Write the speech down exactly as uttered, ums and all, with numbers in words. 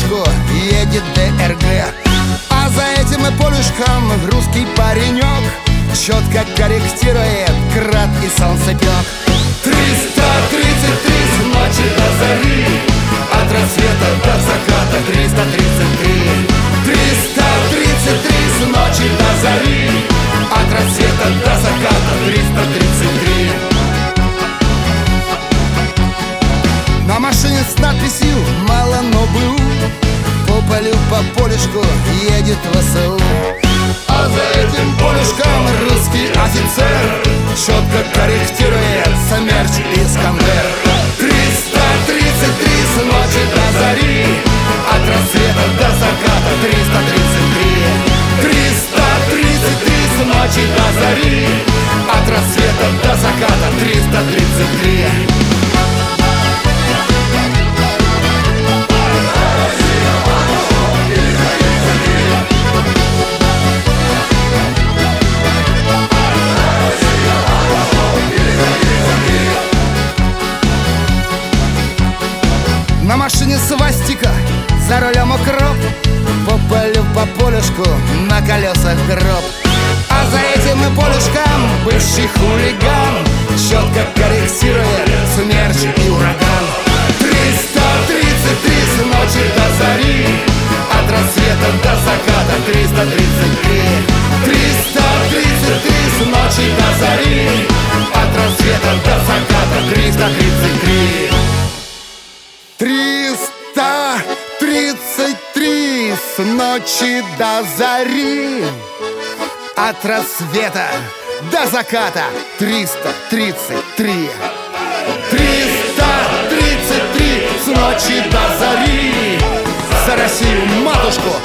полюшку едет ДРГ, а за этим и полюшком русский паренек четко корректирует град и солнцепек. Триста тридцать три с ночи до зари, от рассвета до заката. Триста тридцать три, триста тридцать три с ночи до зари, от рассвета до заката. Триста тридцать три. На машине с надписью «Мало, но БУ» по полю, по полюшку едет ВСУ, а за этим полюшком русский офицер четко корректирует Смерч и Искандер. Триста тридцать три с ночи до зари, от рассвета до заката. Триста тридцать три, триста тридцать три с ночи до зари, от рассвета до заката. Триста тридцать три. На машине свастика, за рулем укроп, по полю, по полюшку, на колесах гроб. А за этим и полюшком бывший хулиган четко корректирует Смерч и Ураган. Триста тридцать три с ночи до зари, от рассвета до заката. Триста тридцать три, триста тридцать три с ночи до зари, от рассвета до заката. Триста тридцать три. Триста тридцать три с ночи до зари, от рассвета до заката. Триста тридцать три, триста тридцать три с ночи до зари. За Россию, матушку,